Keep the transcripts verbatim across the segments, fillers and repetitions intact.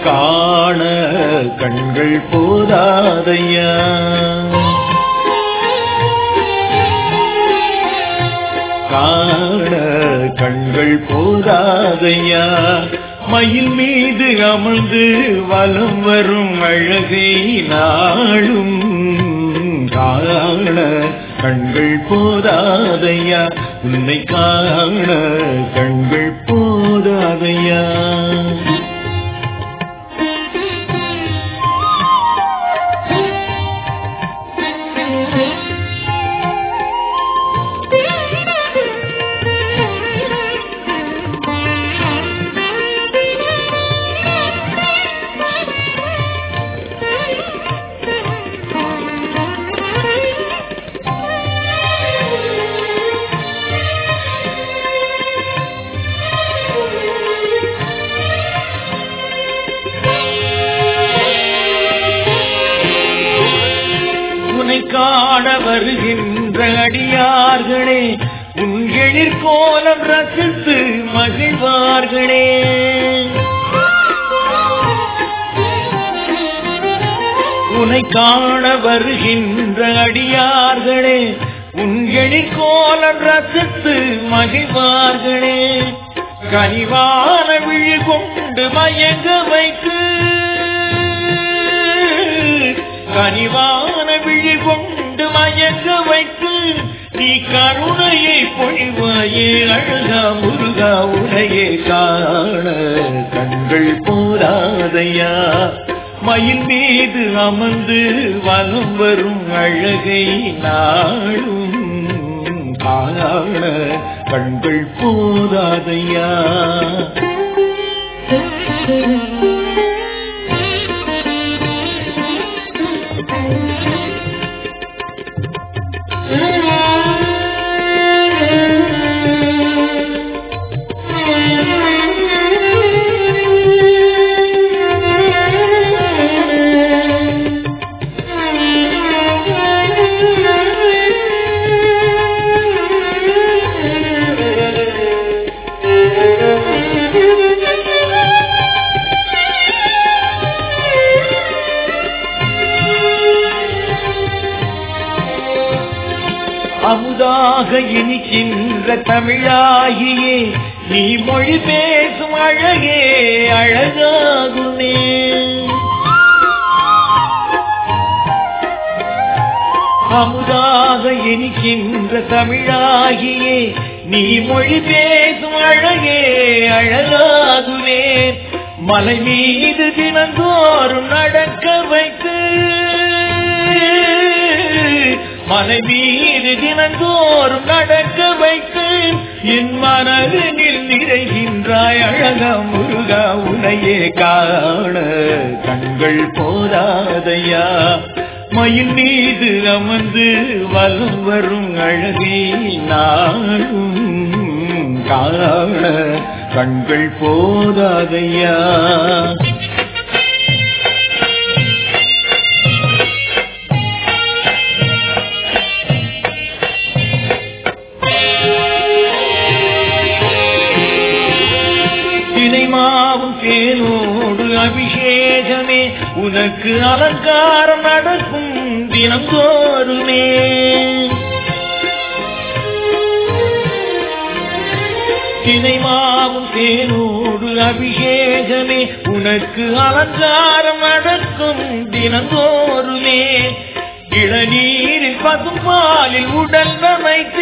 காண கண்கள் போதாதையா. காண கண்கள் போதாதையா. மயில் மீது அமர்ந்து வலம் வரும் அழகை நாளும் காண கண்கள் போதாதையா. உன்னை காண கண்கள் போதாதையா. காண வருகின்ற அடியார்களே உன் எழிற்கோலம் ரசித்து மகிழ்வார்களே. உன்னை காண வருகின்ற அடியார்களே உன் எழிற்கோலம் ரசித்து மகிழ்வார்களே. கனிவான விழி கொண்டு மயங்க வைத்து கனிவான விழி கொண்டு மயங்க வைத்து நீ கருணையை பொழிவாயே அழகா முருகா. உனையே காண கண்கள் போதாதையா. மயில் மீது அமர்ந்து வலம் வரும் அழகை நாளும் காண கண்கள் போதாதையா. அமுதாக இனிக்கின்ற தமிழாகியே நீ மொழி பேசும் அழகே அழகாகுனே. அமுதாக இனிக்கின்ற தமிழாகியே நீ மொழி பேசும் அழகே அழகாகுனே. மலை மீது தினந்தோறும் நடக்க வைத்து மலை மீது தினந்தோறும் நடக்க வைத்து என் மனதில் நிறைகின்றாய் அழகா முருகா. உனையே காண கண்கள் போதாதையா. மயில் மீது அமர்ந்து வலம் வரும் அழகை நாளும் காண கண்கள் போதாதையா. மாவும் தேனோடு அபிஷேகமே உனக்கு அலங்காரம் நடக்கும் தினம் தோறுமே. தினை மாவும் தேனோடு அபிஷேகமே உனக்கு அலங்காரம் நடக்கும் தினம் தோறுமே. இளநீரில் பசும்பாலில் உடல் அமைத்த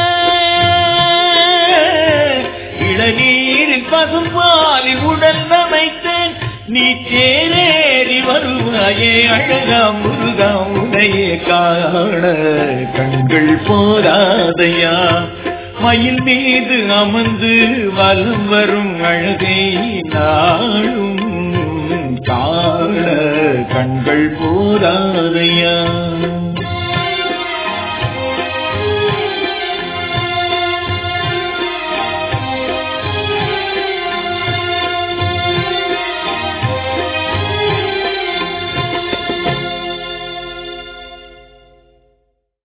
இளநீரில் பசும்பாலில் உடல் அமைத்தேன் நீ தேரேறி வருவாயே அழகா முருகா. உனையே காண கண்கள் போதாதையா. மயில் மீது அமர்ந்து வலம் வரும் அழகை நாளும் காண கண்கள் போதாதையா.